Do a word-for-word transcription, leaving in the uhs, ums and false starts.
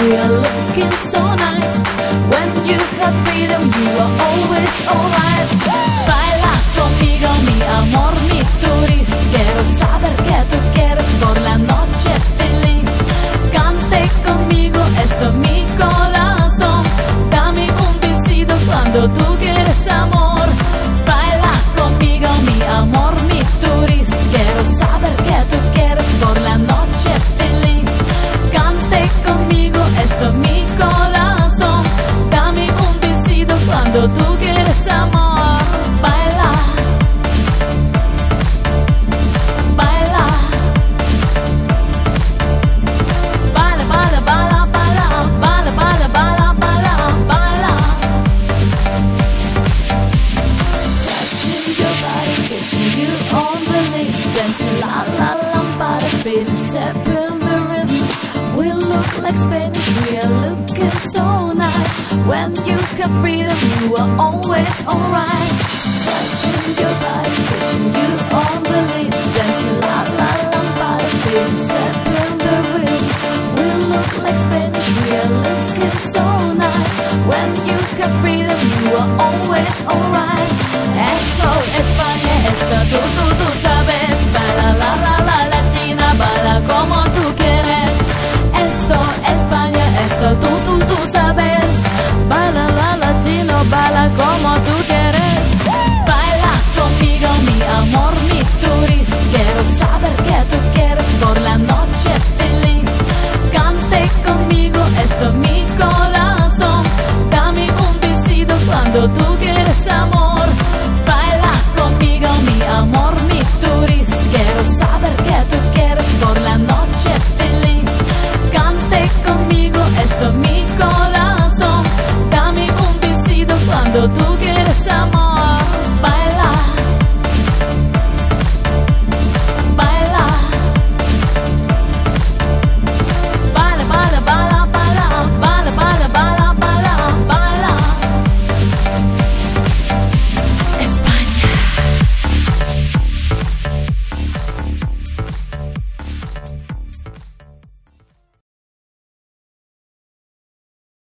we are looking so nice. When you have freedom, you are always alright. Baila conmigo, mi amor, mi turis. Quiero saber que tú quieres por la noche feliz. Cante conmigo, esto es mi corazón. Dame un besito cuando tú quieres amor. Baila conmigo, mi amor, mi turis. Quiero saber que tú quieres por la noche feliz. Cante conmigo, esto es mi corazón. Dame un besito cuando tú quieres amor. Baila, baila, baila, baila, baila, baila, baila, baila, baila, baila. Touching your body, kissing you on the lips, dancing la la lambada, feeling step in the rhythm. We look like Spanish, we are looking so nice. When you have freedom, you are always alright. Touching your body, kissing you on the lips, dancing la la lambada, feeling step in the rhythm. We look like Spanish, we are looking so nice. When you have freedom, you are always alright. Esto, España, esto tú, tú, tú sabes. Baila la la la latina, baila como tú quieres. Esto, España, esto tú, tú, tú sabes. Baila la latino, baila como tú quieres. Baila conmigo, mi amor, mi turis. Quiero saber que tú quieres por la noche feliz. Cante conmigo, esto es mi corazón. Dame un besito cuando tú quieres amor. Baila conmigo, mi amor, mi turis. Quiero saber que tú quieres por la noche feliz. Cante conmigo, esto es mi corazón. Dame un besito cuando tú